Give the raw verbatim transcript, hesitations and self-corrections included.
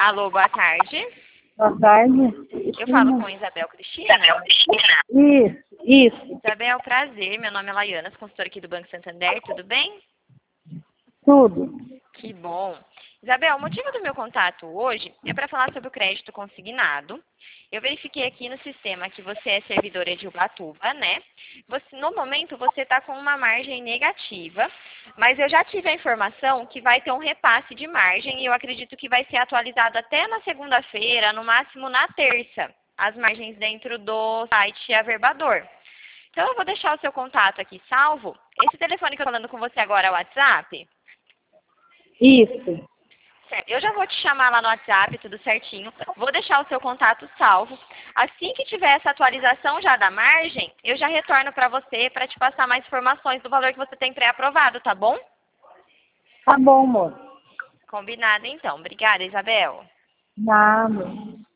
Alô, boa tarde. Boa tarde. Eu falo com Isabel Cristina. Isso, isso, Isabel, prazer. Meu nome é Laiana, consultora aqui do Banco Santander. Tudo bem? tudo. Que bom. Isabel, o motivo do meu contato hoje é para falar sobre o crédito consignado. Eu verifiquei aqui no sistema que você é servidora de Ubatuba, né? Você, no momento, você está com uma margem negativa, mas eu já tive a informação que vai ter um repasse de margem e eu acredito que vai ser atualizado até na segunda-feira, no máximo na terça, as margens dentro do site Averbador. Então, eu vou deixar o seu contato aqui salvo. Esse telefone que eu estou falando com você agora é o WhatsApp? Isso. Certo. Eu já vou te chamar lá no WhatsApp, tudo certinho. Vou deixar o seu contato salvo. Assim que tiver essa atualização já da margem, eu já retorno para você para te passar mais informações do valor que você tem pré-aprovado, tá bom? Tá bom, moço. Combinado então. Obrigada, Isabel. Nada.